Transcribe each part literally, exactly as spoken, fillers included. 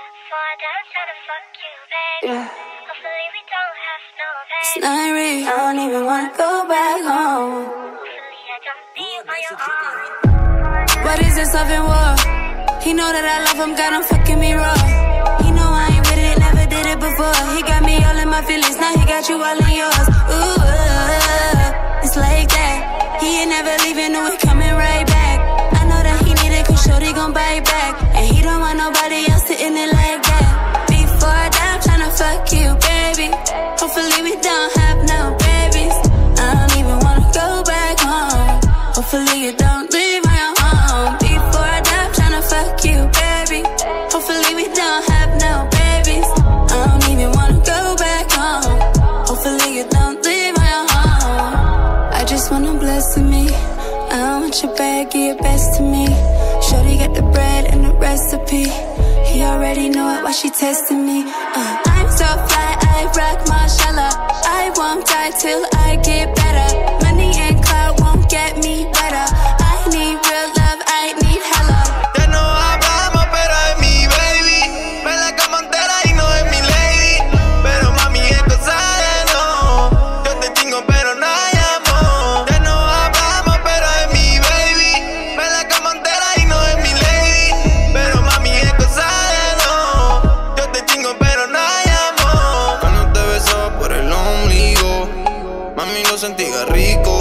Yeah. It's not real, I don't even wanna go back home. What is this love and war? He know that I love him, got him fucking me raw. He know I ain't with it, never did it before. He got me all in my feelings, now he got you all in yours. Ooh, uh, it's like that. He ain't never leaving, no, he coming right back. I know that he need it, cause shorty gon' bite back. And he don't want nobody else sitting it like that. Before I die, I'm tryna fuck you, baby. Hopefully we don't have no babies. I don't even wanna go back home. Hopefully you don't leave my home. Before I die, I'm tryna fuck you, baby. Hopefully we don't have no babies. I don't even wanna go back home. Hopefully you don't leave my home. I just wanna bless me. I don't want your bag, give your best to me. Shorty got the bread and the recipe. He already know it, why she testing me. uh, I'm so fly, I rock Marshalla. I won't die till I get better. Money and clout won't get me better. I need real love, I need hella. Ya no hablamos, pero es mi baby. Me la cama entera y no es mi lady. Pero mami es cosa de no. Yo te chingo pero no hay amor. Ya no hablamos, pero es mi baby. Me la cama entera y no es mi lady. Pero mami es cosa de no. Yo te chingo pero no hay amor. Cuando te besaba por el ombligo, mami lo sentía rico.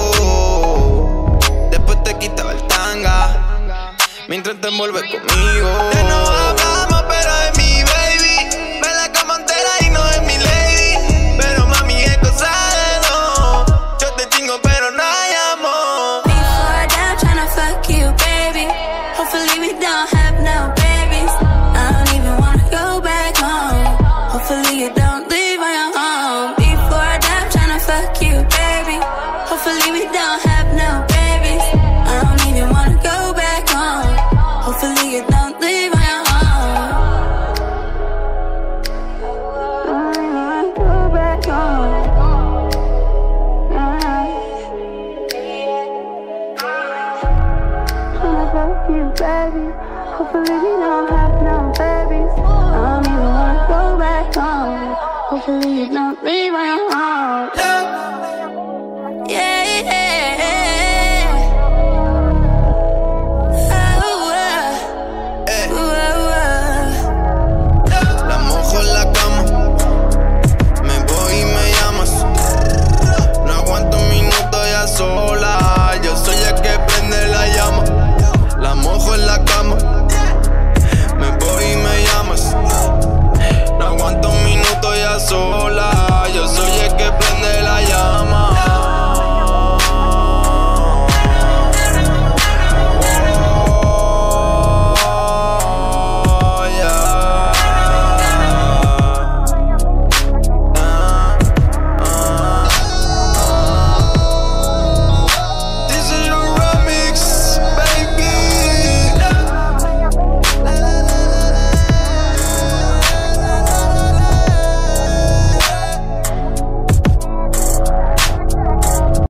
Después te quitaba el tanga mientras te envuelves conmigo. Ya no hablamos, pero es mi baby. Me la cama entera y no es mi lady. Pero mami es cosa de no. Yo te chingo pero no hay amor. Before I die, I'm tryna fuck you, baby. Hopefully we don't have no babies. I don't even wanna go back home. Hopefully you don't leave my home. Before I die, I'm tryna fuck you, baby. Hopefully we don't have no babies. I don't even wanna go back home. Hopefully you don't leave my home. I don't even wanna go back home. Tryna fuck you, baby. Hopefully we don't have no babies. I don't even wanna go back home. Hopefully you don't.